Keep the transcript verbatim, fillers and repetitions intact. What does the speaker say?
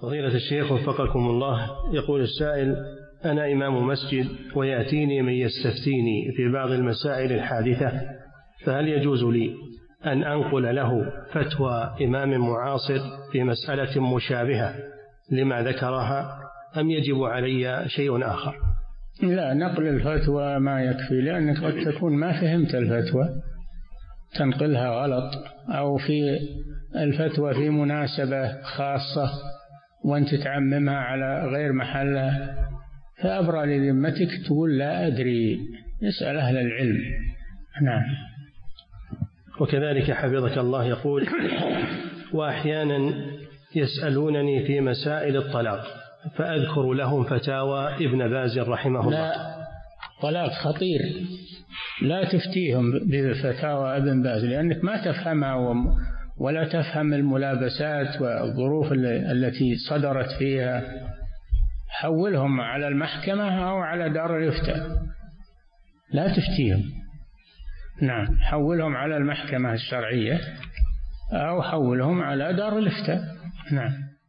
فضيلة الشيخ وفقكم الله، يقول السائل: أنا إمام مسجد ويأتيني من يستفتيني في بعض المسائل الحادثة، فهل يجوز لي أن أنقل له فتوى إمام معاصر في مسألة مشابهة لما ذكرها، أم يجب علي شيء آخر؟ لا، نقل الفتوى ما يكفي، لأنك قد تكون ما فهمت الفتوى تنقلها غلط، أو في الفتوى في مناسبة خاصة وأنت تعممها على غير محلها، فأبرأ لذمتك تقول لا أدري، اسأل أهل العلم. نعم. وكذلك حفظك الله يقول: وأحيانا يسألونني في مسائل الطلاق فأذكر لهم فتاوى ابن باز رحمه الله. لا، طلاق خطير، لا تفتيهم بفتاوى ابن باز، لأنك ما تفهمها ولا تفهم الملابسات والظروف التي صدرت فيها. حولهم على المحكمة أو على دار الإفتاء، لا تفتيهم. نعم، حولهم على المحكمة الشرعية أو حولهم على دار الإفتاء. نعم.